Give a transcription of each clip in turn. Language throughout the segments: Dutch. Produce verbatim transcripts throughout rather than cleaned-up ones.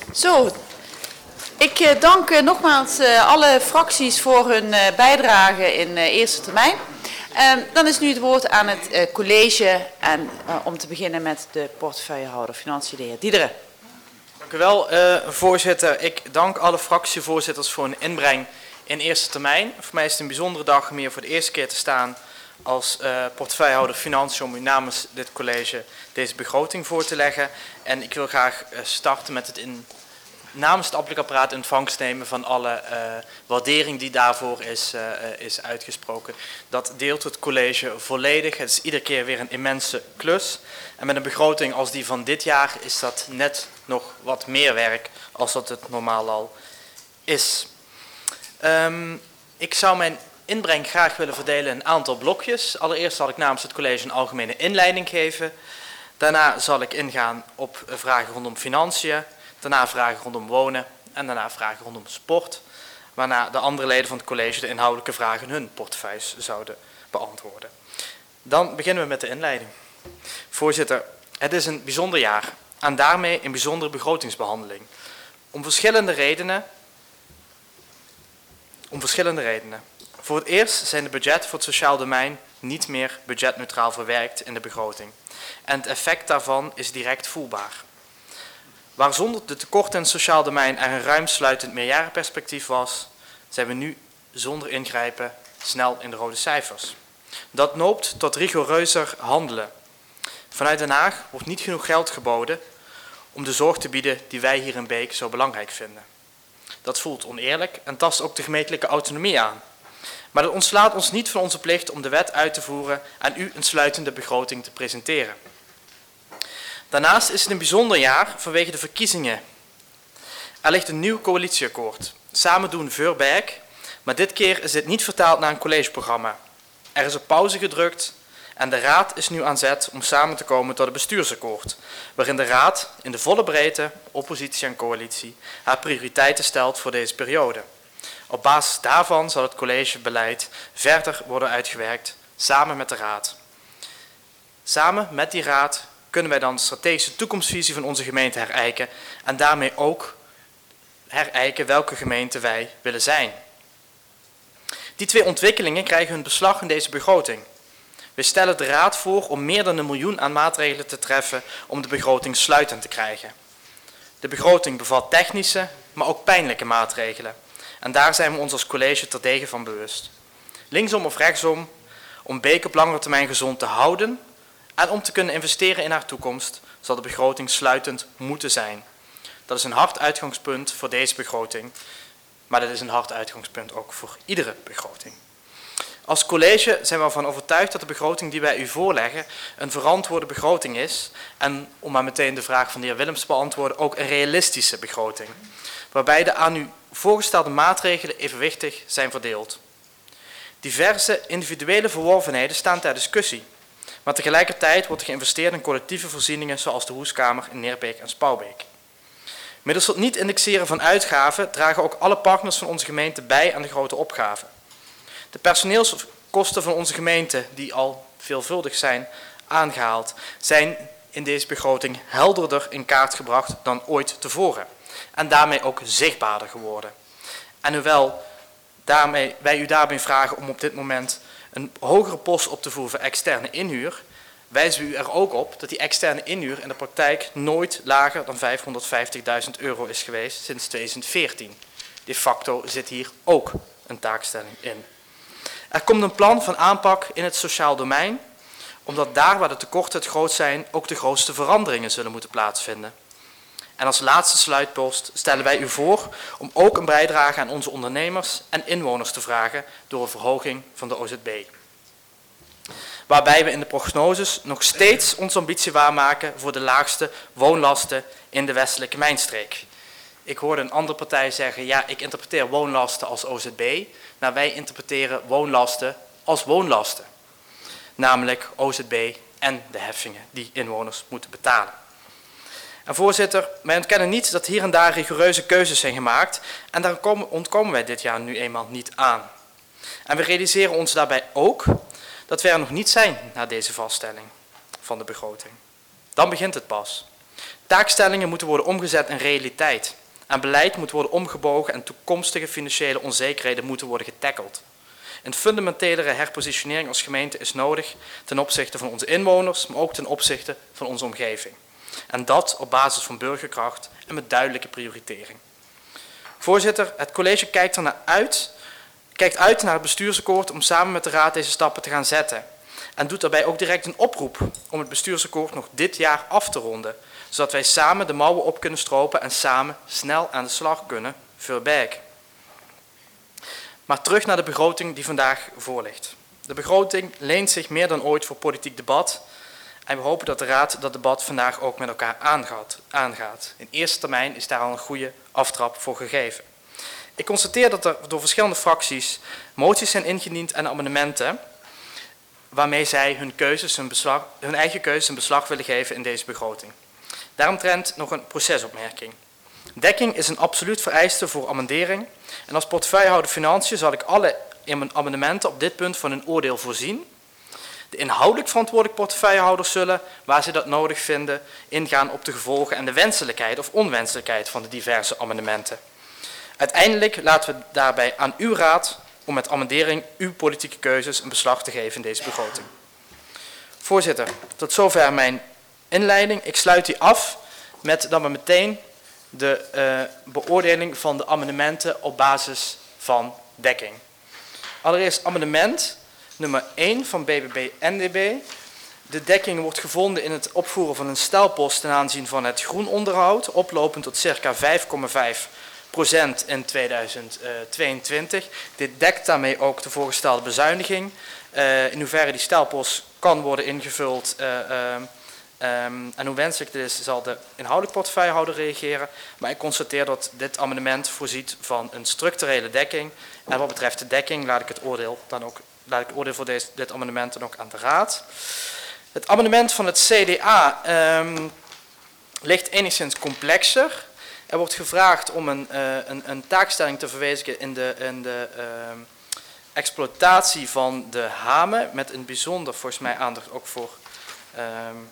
Zo, ik uh, dank uh, nogmaals uh, alle fracties voor hun uh, bijdrage in uh, eerste termijn. Uh, dan is nu het woord aan het uh, college en uh, om te beginnen met de portefeuillehouder Financiën, de heer Diederen. Dank u wel, uh, voorzitter. Ik dank alle fractievoorzitters voor hun inbreng in eerste termijn. Voor mij is het een bijzondere dag om hier voor de eerste keer te staan als uh, portefeuillehouder Financiën om u namens dit college deze begroting voor te leggen. En ik wil graag uh, starten met het in, namens het apparaat in ontvangst nemen van alle uh, waardering die daarvoor is, uh, is uitgesproken. Dat deelt het college volledig. Het is iedere keer weer een immense klus. En met een begroting als die van dit jaar is dat net nog wat meer werk als dat het normaal al is. Um, ik zou mijn inbreng graag willen verdelen in een aantal blokjes. Allereerst zal ik namens het college een algemene inleiding geven. Daarna zal ik ingaan op vragen rondom financiën. Daarna vragen rondom wonen en daarna vragen rondom sport. Waarna de andere leden van het college de inhoudelijke vragen in hun portefeuilles zouden beantwoorden. Dan beginnen we met de inleiding. Voorzitter, het is een bijzonder jaar en daarmee een bijzondere begrotingsbehandeling. Om verschillende redenen. Om verschillende redenen. Voor het eerst zijn de budgetten voor het sociaal domein niet meer budgetneutraal verwerkt in de begroting. En het effect daarvan is direct voelbaar. Waar zonder de tekorten in het sociaal domein er een ruim sluitend meerjarenperspectief was, zijn we nu zonder ingrijpen snel in de rode cijfers. Dat noopt tot rigoureuzer handelen. Vanuit Den Haag wordt niet genoeg geld geboden om de zorg te bieden die wij hier in Beek zo belangrijk vinden. Dat voelt oneerlijk en tast ook de gemeentelijke autonomie aan. Maar dat ontslaat ons niet van onze plicht om de wet uit te voeren en u een sluitende begroting te presenteren. Daarnaast is het een bijzonder jaar vanwege de verkiezingen. Er ligt een nieuw coalitieakkoord. Samen doen Voorbeek, maar dit keer is dit niet vertaald naar een collegeprogramma. Er is op pauze gedrukt en de raad is nu aan zet om samen te komen tot een bestuursakkoord, waarin de raad in de volle breedte, oppositie en coalitie, haar prioriteiten stelt voor deze periode. Op basis daarvan zal het collegebeleid verder worden uitgewerkt, samen met de raad. Samen met die raad kunnen wij dan de strategische toekomstvisie van onze gemeente herijken en daarmee ook herijken welke gemeente wij willen zijn. Die twee ontwikkelingen krijgen hun beslag in deze begroting. We stellen de raad voor om meer dan een miljoen aan maatregelen te treffen om de begroting sluitend te krijgen. De begroting bevat technische, maar ook pijnlijke maatregelen. En daar zijn we ons als college terdege van bewust. Linksom of rechtsom, om Beek op langere termijn gezond te houden en om te kunnen investeren in haar toekomst, zal de begroting sluitend moeten zijn. Dat is een hard uitgangspunt voor deze begroting, maar dat is een hard uitgangspunt ook voor iedere begroting. Als college zijn we ervan overtuigd dat de begroting die wij u voorleggen een verantwoorde begroting is en, om maar meteen de vraag van de heer Willems te beantwoorden, ook een realistische begroting, waarbij de aan u voorgestelde maatregelen evenwichtig zijn verdeeld. Diverse individuele verworvenheden staan ter discussie, maar tegelijkertijd wordt er geïnvesteerd in collectieve voorzieningen zoals de Hoeskamer in Neerbeek en Spouwbeek. Middels het niet indexeren van uitgaven dragen ook alle partners van onze gemeente bij aan de grote opgave. De personeelskosten van onze gemeente, die al veelvuldig zijn aangehaald, zijn in deze begroting helderder in kaart gebracht dan ooit tevoren. En daarmee ook zichtbaarder geworden. En hoewel daarmee, wij u daarbij vragen om op dit moment een hogere post op te voeren voor externe inhuur, wijzen we u er ook op dat die externe inhuur in de praktijk nooit lager dan vijfhonderdvijftigduizend euro is geweest sinds tweeduizend veertien. De facto zit hier ook een taakstelling in. Er komt een plan van aanpak in het sociaal domein, omdat daar waar de tekorten het grootst zijn ook de grootste veranderingen zullen moeten plaatsvinden. En als laatste sluitpost stellen wij u voor om ook een bijdrage aan onze ondernemers en inwoners te vragen door een verhoging van de O Z B. Waarbij we in de prognoses nog steeds onze ambitie waarmaken voor de laagste woonlasten in de westelijke mijnstreek. Ik hoorde een andere partij zeggen, ja, ik interpreteer woonlasten als O Z B. Nou, wij interpreteren woonlasten als woonlasten. Namelijk O Z B en de heffingen die inwoners moeten betalen. En voorzitter, wij ontkennen niet dat hier en daar rigoureuze keuzes zijn gemaakt en daar ontkomen wij dit jaar nu eenmaal niet aan. En we realiseren ons daarbij ook dat we er nog niet zijn na deze vaststelling van de begroting. Dan begint het pas. Taakstellingen moeten worden omgezet in realiteit. en beleid moet worden omgebogen en toekomstige financiële onzekerheden moeten worden getackeld. Een fundamentelere herpositionering als gemeente is nodig ten opzichte van onze inwoners, maar ook ten opzichte van onze omgeving. En dat op basis van burgerkracht en met duidelijke prioritering. Voorzitter, het college kijkt er naar uit, kijkt uit naar het bestuursakkoord om samen met de Raad deze stappen te gaan zetten. En doet daarbij ook direct een oproep om het bestuursakkoord nog dit jaar af te ronden, zodat wij samen de mouwen op kunnen stropen en samen snel aan de slag kunnen voorbij. Maar terug naar de begroting die vandaag voor ligt. De begroting leent zich meer dan ooit voor politiek debat en we hopen dat de Raad dat debat vandaag ook met elkaar aangaat. aangaat. In eerste termijn is daar al een goede aftrap voor gegeven. Ik constateer dat er door verschillende fracties moties zijn ingediend en amendementen waarmee zij hun, keuzes, hun, beslag, hun eigen keuzes een beslag willen geven in deze begroting. Daaromtrent nog een procesopmerking. Dekking is een absoluut vereiste voor amendering en als portefeuillehouder Financiën zal ik alle amendementen op dit punt van een oordeel voorzien. De inhoudelijk verantwoordelijk portefeuillehouders zullen, waar ze dat nodig vinden, ingaan op de gevolgen en de wenselijkheid of onwenselijkheid van de diverse amendementen. Uiteindelijk laten we daarbij aan uw raad om met amendering uw politieke keuzes een beslag te geven in deze begroting. Voorzitter, tot zover mijn inleiding. Ik sluit die af met dan maar meteen de uh, beoordeling van de amendementen op basis van dekking. Allereerst amendement nummer één van B B B N D B. De dekking wordt gevonden in het opvoeren van een stelpost ten aanzien van het groenonderhoud, oplopend tot circa vijf komma vijf procent in tweeduizend tweeëntwintig. Dit dekt daarmee ook de voorgestelde bezuiniging. Uh, in hoeverre die stelpost kan worden ingevuld uh, uh, um, en hoe wenselijk dit is, zal de inhoudelijk portefeuillehouder reageren. Maar ik constateer dat dit amendement voorziet van een structurele dekking. En wat betreft de dekking laat ik het oordeel dan ook laat ik het oordeel voor deze, dit amendement dan ook aan de Raad. Het amendement van het C D A um, ligt enigszins complexer. Er wordt gevraagd om een, uh, een, een taakstelling te verwezenlijken in de, in de uh, exploitatie van de hamen, met een bijzonder volgens mij aandacht ook voor uh,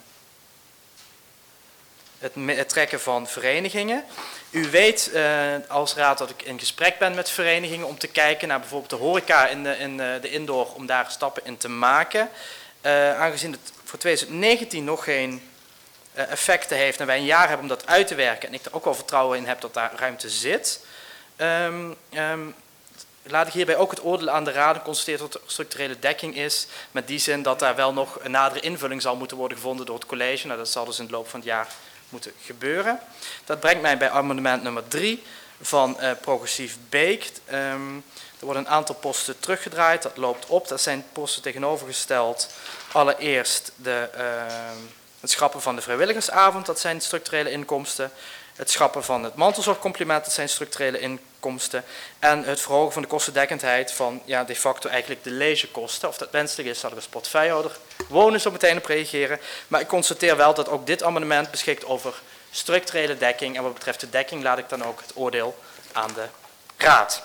het, het trekken van verenigingen. U weet uh, als raad dat ik in gesprek ben met verenigingen om te kijken naar bijvoorbeeld de horeca in de, in de indoor, om daar stappen in te maken. Uh, aangezien het voor twintig negentien nog geen uh, effecten heeft en wij een jaar hebben om dat uit te werken en ik er ook wel vertrouwen in heb dat daar ruimte zit, um, um, laat ik hierbij ook het oordeel aan de raad en constateer dat er structurele dekking is, met die zin dat daar wel nog een nadere invulling zal moeten worden gevonden door het college. Nou, dat zal dus in de loop van het jaar moeten gebeuren. Dat brengt mij bij amendement nummer drie van uh, Progressief Beek. Um, er worden een aantal posten teruggedraaid, dat loopt op. Dat zijn posten tegenovergesteld. Allereerst de, uh, het schrappen van de vrijwilligersavond, dat zijn structurele inkomsten. Het schrappen van het mantelzorgcomplement, dat zijn structurele inkomsten. En het verhogen van de kostendekkendheid van ja, de facto eigenlijk de legekosten. Of dat wenselijk is, zal ik als portefeuillehouder wonen zo meteen op reageren. Maar ik constateer wel dat ook dit amendement beschikt over structurele dekking. En wat betreft de dekking laat ik dan ook het oordeel aan de raad.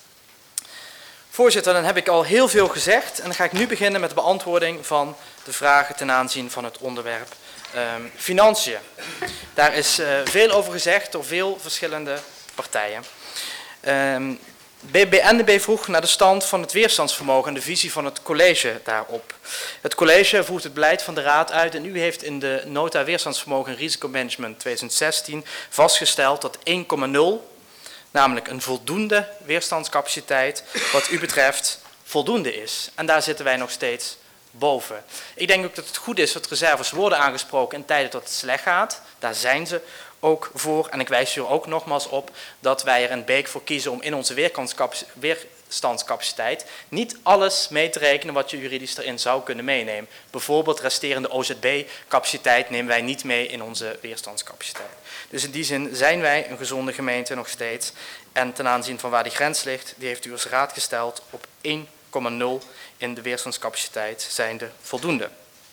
Voorzitter, dan heb ik al heel veel gezegd. En dan ga ik nu beginnen met de beantwoording van de vragen ten aanzien van het onderwerp um, financiën. Daar is uh, veel over gezegd door veel verschillende partijen. Um, B B B N D B vroeg naar de stand van het weerstandsvermogen en de visie van het college daarop. Het college voert het beleid van de raad uit en u heeft in de nota weerstandsvermogen en risicomanagement twintig zestien vastgesteld dat één komma nul, namelijk een voldoende weerstandscapaciteit, wat u betreft voldoende is. En daar zitten wij nog steeds boven. Ik denk ook dat het goed is dat reserves worden aangesproken in tijden dat het slecht gaat. Daar zijn ze ook voor. En ik wijs u er ook nogmaals op dat wij er in Beek voor kiezen om in onze weerstandscapaciteit niet alles mee te rekenen wat je juridisch erin zou kunnen meenemen. Bijvoorbeeld resterende O Z B-capaciteit nemen wij niet mee in onze weerstandscapaciteit. Dus in die zin zijn wij een gezonde gemeente nog steeds. En ten aanzien van waar die grens ligt, die heeft u als raad gesteld op één komma nul in de weerstandscapaciteit zijnde voldoende.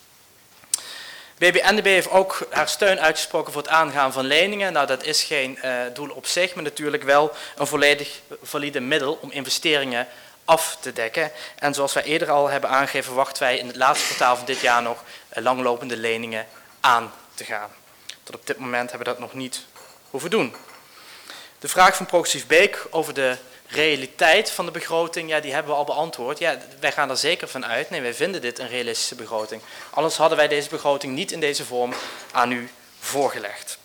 B B N D B heeft ook haar steun uitgesproken voor het aangaan van leningen. Nou, dat is geen uh, doel op zich, maar natuurlijk wel een volledig valide middel om investeringen af te dekken. En zoals wij eerder al hebben aangegeven, verwachten wij in het laatste kwartaal van dit jaar nog uh, langlopende leningen aan te gaan. Tot op dit moment hebben we dat nog niet hoeven doen. De vraag van progressief Beek over de realiteit van de begroting, ja, die hebben we al beantwoord. Ja, wij gaan er zeker van uit. Nee, wij vinden dit een realistische begroting. Anders hadden wij deze begroting niet in deze vorm aan u voorgelegd.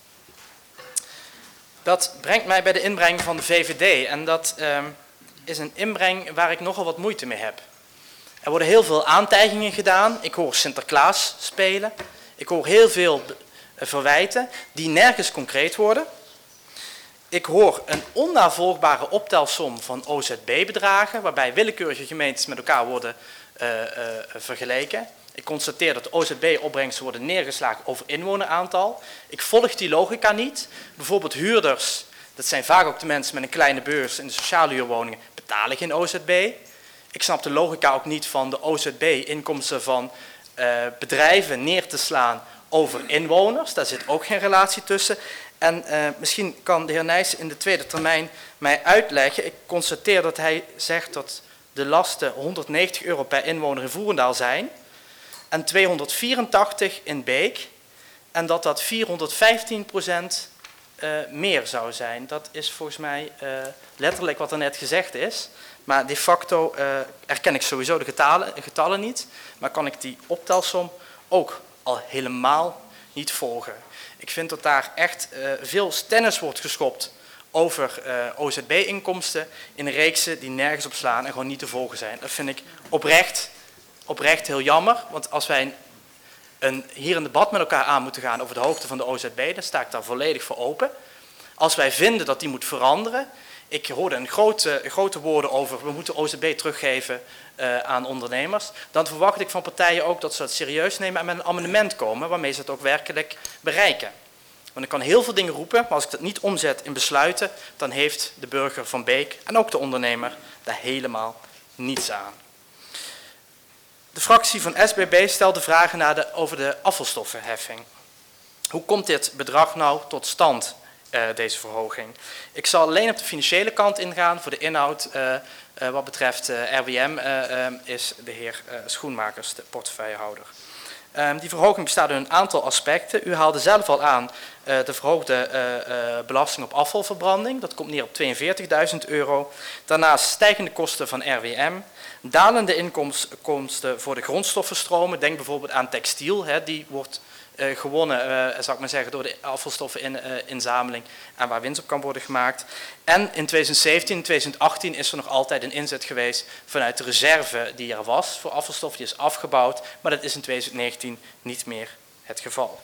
Dat brengt mij bij de inbreng van de V V D. En dat uh, is een inbreng waar ik nogal wat moeite mee heb. Er worden heel veel aantijgingen gedaan. Ik hoor Sinterklaas spelen. Ik hoor heel veel verwijten die nergens concreet worden. Ik hoor een onnavolgbare optelsom van O Z B-bedragen, waarbij willekeurige gemeentes met elkaar worden uh, uh, vergeleken. Ik constateer dat de O Z B-opbrengsten worden neergeslagen over inwoneraantal. Ik volg die logica niet. Bijvoorbeeld huurders, dat zijn vaak ook de mensen met een kleine beurs in de sociale huurwoningen, betalen geen O Z B. Ik snap de logica ook niet van de O Z B-inkomsten van uh, bedrijven neer te slaan over inwoners. Daar zit ook geen relatie tussen. En uh, misschien kan de heer Nijssen in de tweede termijn mij uitleggen. Ik constateer dat hij zegt dat de lasten honderdnegentig euro per inwoner in Voerendaal zijn en tweehonderdvierentachtig in Beek en dat dat vierhonderdvijftien procent uh, meer zou zijn. Dat is volgens mij uh, letterlijk wat er net gezegd is. Maar de facto uh, erken ik sowieso de getallen, getallen niet, maar kan ik die optelsom ook al helemaal niet volgen. Ik vind dat daar echt uh, veel stennis wordt geschopt over uh, O Z B-inkomsten in reeksen die nergens op slaan en gewoon niet te volgen zijn. Dat vind ik oprecht, oprecht heel jammer, want als wij een, een, hier een debat met elkaar aan moeten gaan over de hoogte van de O Z B, dan sta ik daar volledig voor open. Als wij vinden dat die moet veranderen, ik hoorde een grote, grote woorden over, we moeten O Z B teruggeven uh, aan ondernemers. Dan verwacht ik van partijen ook dat ze het serieus nemen en met een amendement komen waarmee ze het ook werkelijk bereiken. Want ik kan heel veel dingen roepen, maar als ik dat niet omzet in besluiten, dan heeft de burger van Beek en ook de ondernemer daar helemaal niets aan. De fractie van S B B stelde vragen naar de, over de afvalstoffenheffing. Hoe komt dit bedrag nou tot stand? Uh, deze verhoging. Ik zal alleen op de financiële kant ingaan. Voor de inhoud uh, uh, wat betreft uh, R W M uh, uh, is de heer uh, Schoenmakers de portefeuillehouder. Um, die verhoging bestaat uit een aantal aspecten. U haalde zelf al aan uh, de verhoogde uh, uh, belasting op afvalverbranding. Dat komt neer op tweeënveertigduizend euro. Daarnaast stijgende kosten van R W M. Dalende inkomsten voor de grondstoffenstromen. Denk bijvoorbeeld aan textiel. Hè, die wordt Uh, gewonnen, uh, zou ik maar zeggen, door de afvalstoffeninzameling uh, en waar winst op kan worden gemaakt. En in twintig zeventien en twintig achttien is er nog altijd een inzet geweest vanuit de reserve die er was voor afvalstoffen, die is afgebouwd, maar dat is in twintig negentien niet meer het geval.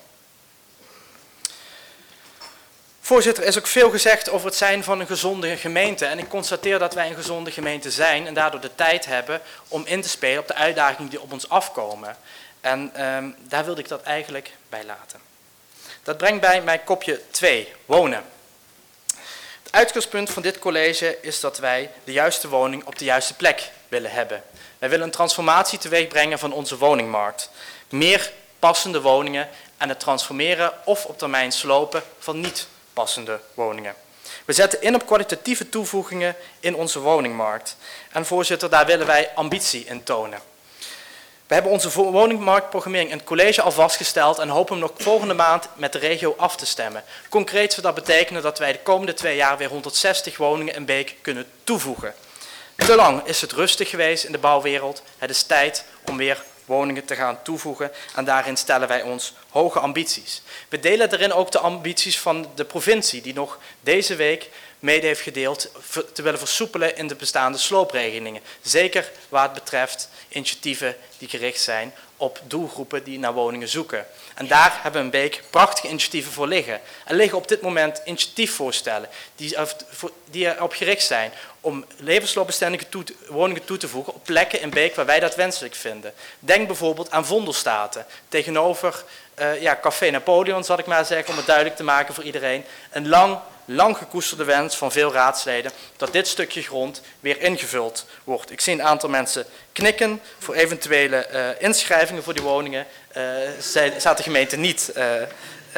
Voorzitter, er is ook veel gezegd over het zijn van een gezonde gemeente en ik constateer dat wij een gezonde gemeente zijn en daardoor de tijd hebben om in te spelen op de uitdagingen die op ons afkomen. En um, daar wilde ik dat eigenlijk bij laten. Dat brengt bij mijn kopje twee, wonen. Het uitgangspunt van dit college is dat wij de juiste woning op de juiste plek willen hebben. Wij willen een transformatie teweeg brengen van onze woningmarkt. Meer passende woningen en het transformeren of op termijn slopen van niet passende woningen. We zetten in op kwalitatieve toevoegingen in onze woningmarkt. En voorzitter, daar willen wij ambitie in tonen. We hebben onze woningmarktprogrammering in het college al vastgesteld en hopen hem nog volgende maand met de regio af te stemmen. Concreet zou dat betekenen dat wij de komende twee jaar weer honderdzestig woningen in Beek kunnen toevoegen. Te lang is het rustig geweest in de bouwwereld. Het is tijd om weer woningen te gaan toevoegen en daarin stellen wij ons hoge ambities. We delen daarin ook de ambities van de provincie die nog deze week mede heeft gedeeld te willen versoepelen in de bestaande sloopregelingen. Zeker waar het betreft initiatieven die gericht zijn op doelgroepen die naar woningen zoeken. En daar hebben we in Beek prachtige initiatieven voor liggen. Er liggen op dit moment initiatiefvoorstellen die, die erop gericht zijn om levensloopbestendige toe, woningen toe te voegen op plekken in Beek waar wij dat wenselijk vinden. Denk bijvoorbeeld aan Vondelstaten tegenover uh, ja, Café Napoleon, zal ik maar zeggen, om het duidelijk te maken voor iedereen. Een lang lang gekoesterde wens van veel raadsleden dat dit stukje grond weer ingevuld wordt. Ik zie een aantal mensen knikken voor eventuele uh, inschrijvingen voor die woningen. Uh, staat de gemeente niet uh, uh,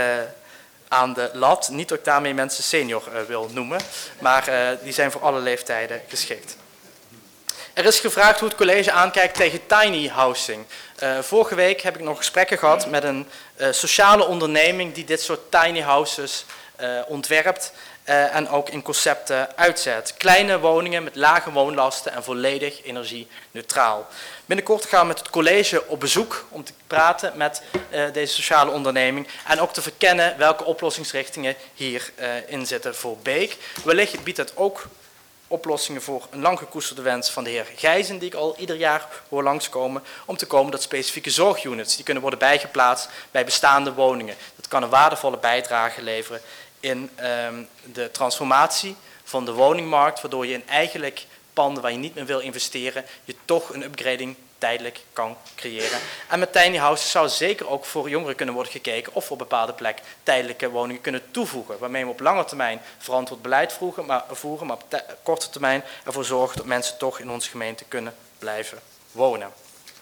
aan de lat. Niet dat ik daarmee mensen senior uh, wil noemen, maar uh, die zijn voor alle leeftijden geschikt. Er is gevraagd hoe het college aankijkt tegen tiny housing. Uh, vorige week heb ik nog gesprekken gehad met een uh, sociale onderneming die dit soort tiny houses uh, ontwerpt uh, en ook in concepten uitzet. Kleine woningen met lage woonlasten en volledig energie-neutraal. Binnenkort gaan we met het college op bezoek om te praten met uh, deze sociale onderneming en ook te verkennen welke oplossingsrichtingen hierin uh, zitten voor Beek. Wellicht biedt het ook oplossingen voor een lang gekoesterde wens van de heer Gijzen, die ik al ieder jaar hoor langskomen, om te komen tot specifieke zorgunits. Die kunnen worden bijgeplaatst bij bestaande woningen. Dat kan een waardevolle bijdrage leveren in um, de transformatie van de woningmarkt, waardoor je in eigenlijk panden waar je niet meer wil investeren, je toch een upgrading tijdelijk kan creëren. En met tiny houses zou zeker ook voor jongeren kunnen worden gekeken of voor bepaalde plek tijdelijke woningen kunnen toevoegen, waarmee we op lange termijn verantwoord beleid voeren, maar, voeren, maar op korte termijn ervoor zorgen dat mensen toch in onze gemeente kunnen blijven wonen.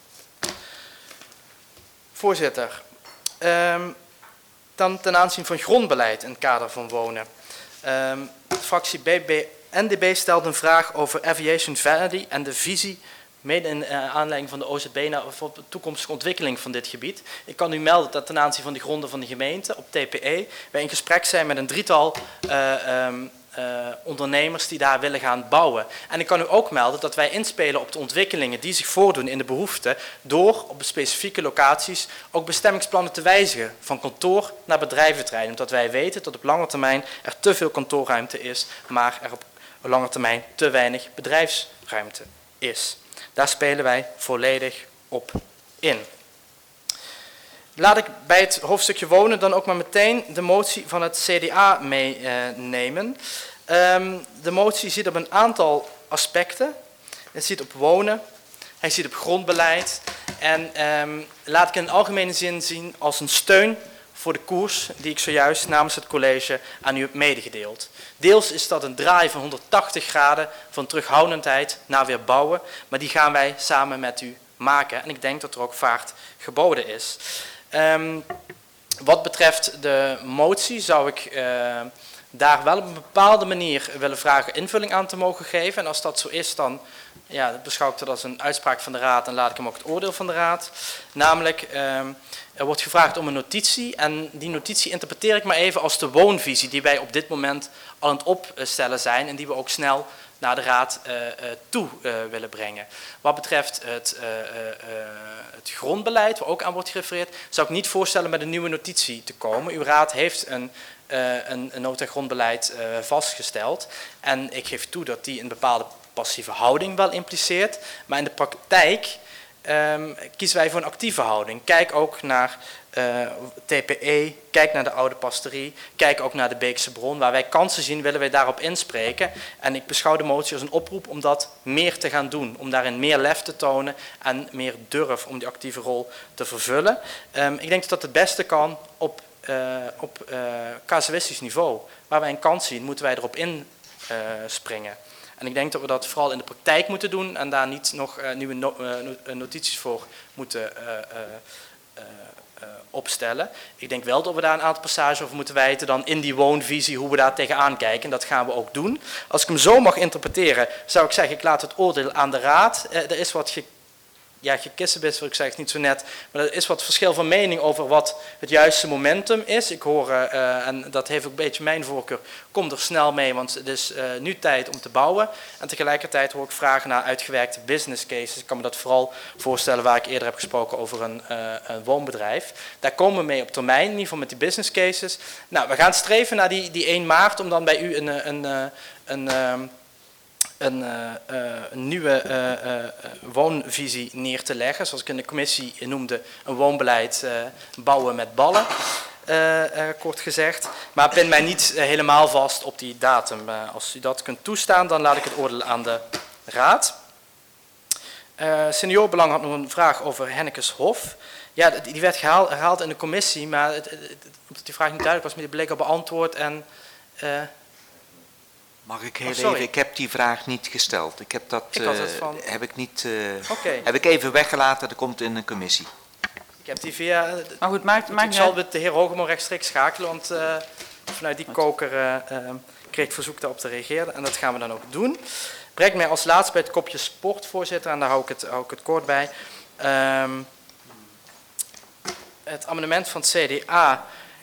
Voorzitter, um, dan ten aanzien van grondbeleid in het kader van wonen. Um, de fractie B B N D B stelt een vraag over Aviation Valley en de visie mede in uh, aanleiding van de O Z B voor de toekomstige ontwikkeling van dit gebied. Ik kan u melden dat ten aanzien van de gronden van de gemeente op T P E wij in gesprek zijn met een drietal uh, um, uh, ondernemers die daar willen gaan bouwen. En ik kan u ook melden dat wij inspelen op de ontwikkelingen die zich voordoen in de behoefte door op specifieke locaties ook bestemmingsplannen te wijzigen van kantoor naar bedrijventerrein. Omdat wij weten dat op lange termijn er te veel kantoorruimte is, maar er op lange termijn te weinig bedrijfsruimte is. Daar spelen wij volledig op in. Laat ik bij het hoofdstukje wonen dan ook maar meteen de motie van het C D A meenemen. Um, de motie ziet op een aantal aspecten. Het ziet op wonen, hij ziet op grondbeleid en um, laat ik in algemene zin zien als een steun voor de koers die ik zojuist namens het college aan u heb medegedeeld. Deels is dat een draai van honderdtachtig graden van terughoudendheid naar weer bouwen, maar die gaan wij samen met u maken. En ik denk dat er ook vaart geboden is. Um, wat betreft de motie zou ik uh, daar wel op een bepaalde manier willen vragen invulling aan te mogen geven. En als dat zo is, dan ja, beschouw ik dat als een uitspraak van de raad en laat ik hem ook het oordeel van de raad. Namelijk, um, er wordt gevraagd om een notitie en die notitie interpreteer ik maar even als de woonvisie die wij op dit moment al aan het opstellen zijn en die we ook snel naar de raad uh, uh, toe uh, willen brengen. Wat betreft het, uh, uh, uh, het grondbeleid, waar ook aan wordt gerefereerd, zou ik niet voorstellen met een nieuwe notitie te komen. Uw raad heeft een, uh, een, een nota grondbeleid uh, vastgesteld en ik geef toe dat die een bepaalde passieve houding wel impliceert, maar in de praktijk um, kiezen wij voor een actieve houding. Kijk ook naar uh, T P E, kijk naar de oude pastorie, kijk ook naar de Beekse Bron. Waar wij kansen zien, willen wij daarop inspreken. En ik beschouw de motie als een oproep om dat meer te gaan doen, om daarin meer lef te tonen en meer durf om die actieve rol te vervullen. Um, ik denk dat dat het beste kan op, uh, op uh, casuïstisch niveau. Waar wij een kans zien, moeten wij erop inspringen. Uh, En ik denk dat we dat vooral in de praktijk moeten doen en daar niet nog uh, nieuwe no uh, notities voor moeten uh, uh, uh, uh, opstellen. Ik denk wel dat we daar een aantal passages over moeten wijten dan in die woonvisie, hoe we daar tegenaan kijken. En dat gaan we ook doen. Als ik hem zo mag interpreteren, zou ik zeggen, ik laat het oordeel aan de raad. Uh, er is wat ge ja, gekissenbis, wil ik zeggen, is niet zo net. Maar er is wat verschil van mening over wat het juiste momentum is. Ik hoor, uh, en dat heeft ook een beetje mijn voorkeur, kom er snel mee, want het is uh, nu tijd om te bouwen. En tegelijkertijd hoor ik vragen naar uitgewerkte business cases. Ik kan me dat vooral voorstellen waar ik eerder heb gesproken over een, uh, een woonbedrijf. Daar komen we mee op termijn, in ieder geval met die business cases. Nou, we gaan streven naar die, die één maart om dan bij u een... een, een, een, een Een, uh, uh, een nieuwe uh, uh, woonvisie neer te leggen. Zoals ik in de commissie noemde, een woonbeleid uh, bouwen met ballen, uh, uh, kort gezegd. Maar pin mij niet uh, helemaal vast op die datum. Uh, als u dat kunt toestaan, dan laat ik het oordeel aan de raad. Uh, Seniorenbelang had nog een vraag over Hennekeshof. Ja, die werd gehaald, herhaald in de commissie, maar het, het, het, omdat die vraag niet duidelijk was, maar die bleek al beantwoord en... Uh, Mag ik heel oh, sorry. even, ik heb die vraag niet gesteld. Ik heb dat, ik had uh, het van... heb ik niet, uh, okay. heb ik even weggelaten, dat komt in een commissie. Ik heb die via, maar goed, maakt, maakt ik zal met de heer Hogemo rechtstreeks schakelen, want uh, vanuit die koker uh, uh, kreeg ik verzoek daarop te reageren en dat gaan we dan ook doen. Brengt mij als laatste bij het kopje sport, voorzitter, en daar hou ik het, hou ik het kort bij. Um, het amendement van het C D A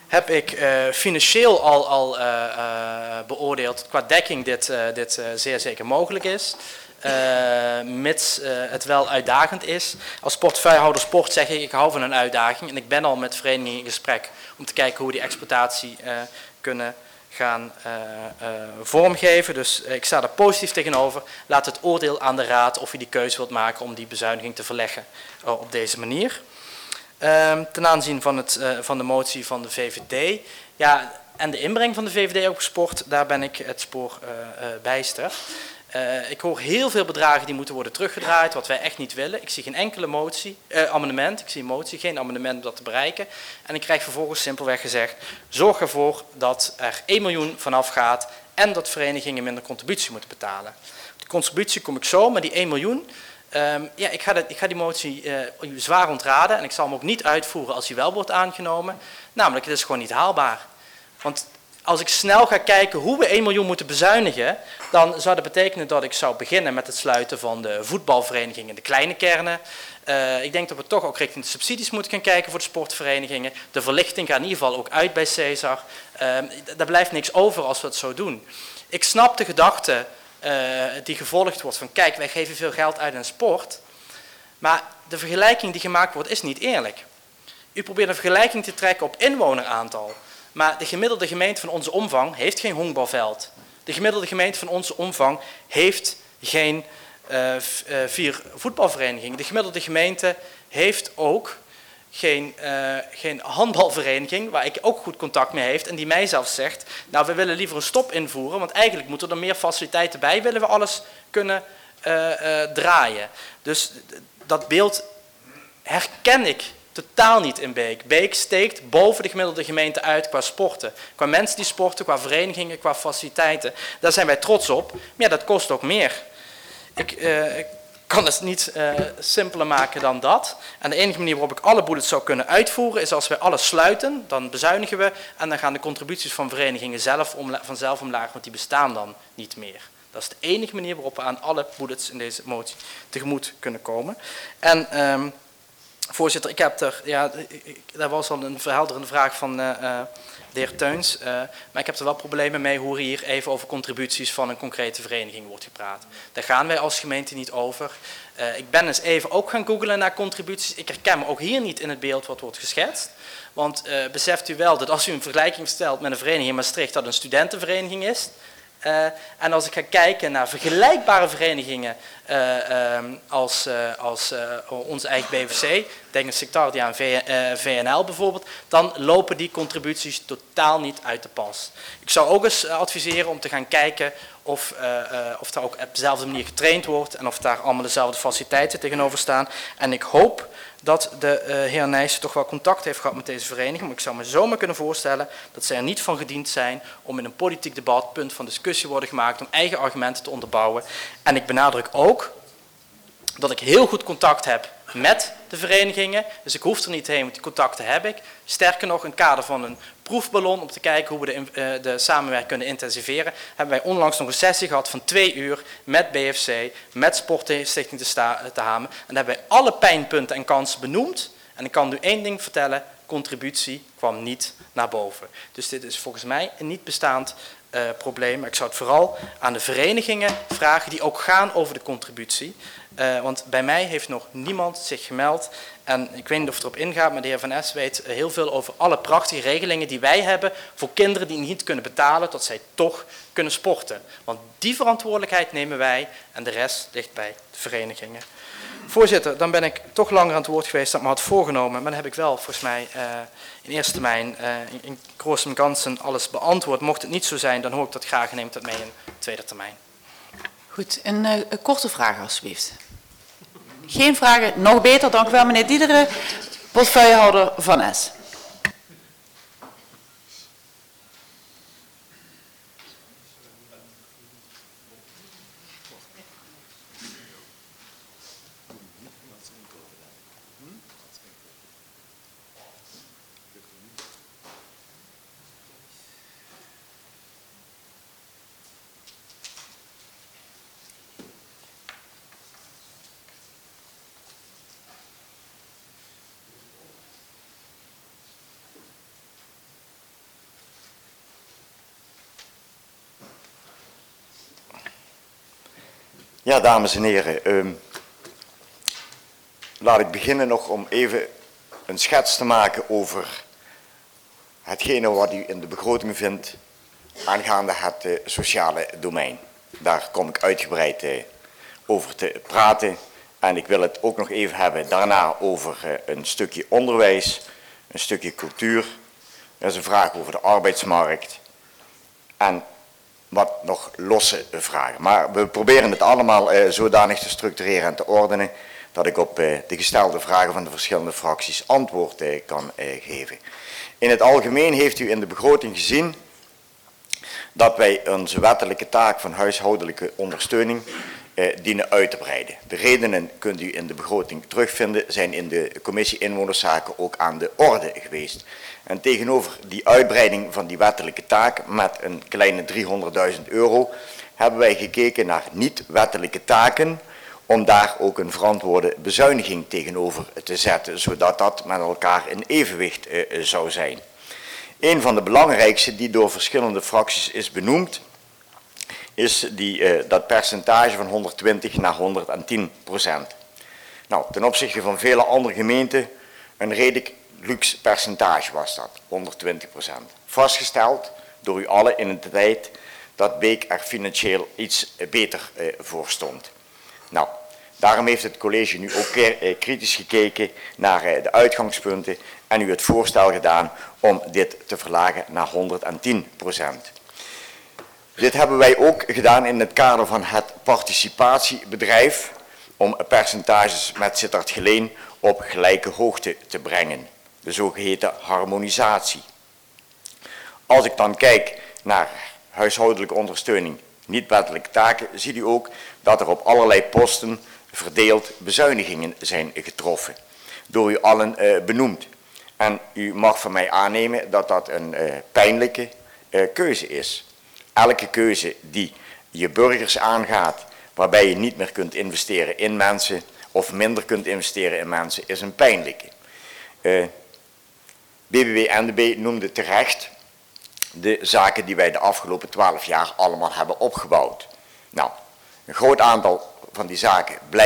heb ik uh, financieel al, al uh, uh, beoordeeld qua dekking dit, uh, dit uh, zeer zeker mogelijk is. Uh, mits uh, het wel uitdagend is. Als portefeuillehouder sport zeg ik, ik hou van een uitdaging. En ik ben al met verenigingen in gesprek om te kijken hoe we die exploitatie uh, kunnen gaan uh, uh, vormgeven. Dus uh, ik sta er positief tegenover. Laat het oordeel aan de raad of je die keuze wilt maken om die bezuiniging te verleggen uh, op deze manier. Uh, ten aanzien van, het, uh, van de motie van de V V D. Ja, en de inbreng van de V V D op sport, daar ben ik het spoor uh, uh, bijster. Uh, ik hoor heel veel bedragen die moeten worden teruggedraaid, wat wij echt niet willen. Ik zie geen enkele motie, uh, amendement, ik zie een motie, geen amendement om dat te bereiken. En ik krijg vervolgens simpelweg gezegd, zorg ervoor dat er één miljoen vanaf gaat en dat verenigingen minder contributie moeten betalen. De contributie kom ik zo, maar die één miljoen, um, ja, ik ga, de, ik ga die motie uh, zwaar ontraden en ik zal hem ook niet uitvoeren als die wel wordt aangenomen. Namelijk, het is gewoon niet haalbaar. Want als ik snel ga kijken hoe we één miljoen moeten bezuinigen, dan zou dat betekenen dat ik zou beginnen met het sluiten van de voetbalverenigingen, de kleine kernen. Uh, ik denk dat we toch ook richting de subsidies moeten gaan kijken voor de sportverenigingen. De verlichting gaat in ieder geval ook uit bij Cesar. Uh, daar blijft niks over als we het zo doen. Ik snap de gedachte uh, die gevolgd wordt van kijk, wij geven veel geld uit aan sport. Maar de vergelijking die gemaakt wordt is niet eerlijk. U probeert een vergelijking te trekken op inwoneraantal. Maar de gemiddelde gemeente van onze omvang heeft geen honkbalveld. De gemiddelde gemeente van onze omvang heeft geen uh, uh, vier voetbalverenigingen. De gemiddelde gemeente heeft ook geen, uh, geen handbalvereniging, waar ik ook goed contact mee heeft. En die mij zelfs zegt, nou we willen liever een stop invoeren, want eigenlijk moeten er meer faciliteiten bij, willen we alles kunnen uh, uh, draaien. Dus dat beeld herken ik totaal niet in Beek. Beek steekt boven de gemiddelde gemeente uit qua sporten. Qua mensen die sporten, qua verenigingen, qua faciliteiten. Daar zijn wij trots op. Maar ja, dat kost ook meer. Ik, uh, ik kan het niet uh, simpeler maken dan dat. En de enige manier waarop ik alle bullets zou kunnen uitvoeren is als wij alles sluiten. Dan bezuinigen we en dan gaan de contributies van verenigingen zelf omla- vanzelf omlaag, want die bestaan dan niet meer. Dat is de enige manier waarop we aan alle bullets in deze motie tegemoet kunnen komen. En Um, Voorzitter, ik heb er, ja, daar was al een verhelderende vraag van uh, uh, de heer Teuns, uh, maar ik heb er wel problemen mee hoe er hier even over contributies van een concrete vereniging wordt gepraat. Daar gaan wij als gemeente niet over. Uh, ik ben eens even ook gaan googlen naar contributies. Ik herken me ook hier niet in het beeld wat wordt geschetst. Want uh, beseft u wel dat als u een vergelijking stelt met een vereniging in Maastricht dat een studentenvereniging is. Uh, en als ik ga kijken naar vergelijkbare verenigingen uh, um, als, uh, als uh, onze eigen B V C, denk aan Sectardia en v, uh, V N L bijvoorbeeld, dan lopen die contributies totaal niet uit de pas. Ik zou ook eens adviseren om te gaan kijken of, uh, uh, of daar ook op dezelfde manier getraind wordt en of daar allemaal dezelfde faciliteiten tegenover staan. En ik hoop dat de uh, heer Nijssen toch wel contact heeft gehad met deze vereniging. Maar ik zou me zomaar kunnen voorstellen dat zij er niet van gediend zijn om in een politiek debat punt van discussie worden gemaakt om eigen argumenten te onderbouwen. En ik benadruk ook dat ik heel goed contact heb met de verenigingen. Dus ik hoef er niet heen, want die contacten heb ik. Sterker nog, in het kader van een proefballon om te kijken hoe we de, uh, de samenwerking kunnen intensiveren, hebben wij onlangs nog een sessie gehad van twee uur met B F C, met Sportstichting te, sta, te Hamen. En daar hebben wij alle pijnpunten en kansen benoemd. En ik kan nu één ding vertellen, contributie kwam niet naar boven. Dus dit is volgens mij een niet bestaand uh, probleem. Maar ik zou het vooral aan de verenigingen vragen die ook gaan over de contributie. Uh, want bij mij heeft nog niemand zich gemeld. En ik weet niet of het erop ingaat, maar de heer Van Es weet heel veel over alle prachtige regelingen die wij hebben voor kinderen die niet kunnen betalen, dat zij toch kunnen sporten. Want die verantwoordelijkheid nemen wij en de rest ligt bij de verenigingen. Voorzitter, dan ben ik toch langer aan het woord geweest dan ik me had voorgenomen. Maar dan heb ik wel volgens mij uh, in eerste termijn uh, in, in grosso en ganzen alles beantwoord. Mocht het niet zo zijn, dan hoor ik dat graag en neem dat mee in tweede termijn. Goed, een, uh, een korte vraag alsjeblieft. Geen vragen, nog beter, dank u wel meneer Diederen, portefeuillehouder Van Es. Ja, dames en heren. Um, laat ik beginnen nog om even een schets te maken over hetgene wat u in de begroting vindt aangaande het uh, sociale domein. Daar kom ik uitgebreid uh, over te praten. En ik wil het ook nog even hebben daarna over uh, een stukje onderwijs, een stukje cultuur. Er is een vraag over de arbeidsmarkt en wat nog losse vragen. Maar we proberen het allemaal uh, zodanig te structureren en te ordenen dat ik op uh, de gestelde vragen van de verschillende fracties antwoord uh, kan uh, geven. In het algemeen heeft u in de begroting gezien dat wij onze wettelijke taak van huishoudelijke ondersteuning uh, dienen uit te breiden. De redenen kunt u in de begroting terugvinden, zijn in de commissie Inwonerszaken ook aan de orde geweest. En tegenover die uitbreiding van die wettelijke taak met een kleine driehonderdduizend euro hebben wij gekeken naar niet-wettelijke taken om daar ook een verantwoorde bezuiniging tegenover te zetten, zodat dat met elkaar in evenwicht uh, zou zijn. Een van de belangrijkste die door verschillende fracties is benoemd, is die, uh, dat percentage van honderdtwintig naar honderdtien procent. Nou, ten opzichte van vele andere gemeenten een redelijk luxe percentage was dat, honderdtwintig procent. Vastgesteld door u allen in een tijd dat Beek er financieel iets beter uh, voor stond. Nou, daarom heeft het college nu ook uh, kritisch gekeken naar uh, de uitgangspunten en u het voorstel gedaan om dit te verlagen naar honderdtien procent. Dit hebben wij ook gedaan in het kader van het participatiebedrijf om percentages met Sittard Geleen op gelijke hoogte te brengen. De zogeheten harmonisatie. Als ik dan kijk naar huishoudelijke ondersteuning, niet-wettelijke taken, ziet u ook dat er op allerlei posten verdeeld bezuinigingen zijn getroffen. Door u allen uh, benoemd. En u mag van mij aannemen dat dat een uh, pijnlijke uh, keuze is. Elke keuze die je burgers aangaat, waarbij je niet meer kunt investeren in mensen of minder kunt investeren in mensen, is een pijnlijke. Uh, B B W N D B noemde terecht de zaken die wij de afgelopen twaalf jaar allemaal hebben opgebouwd. Nou, een groot aantal van die zaken blijft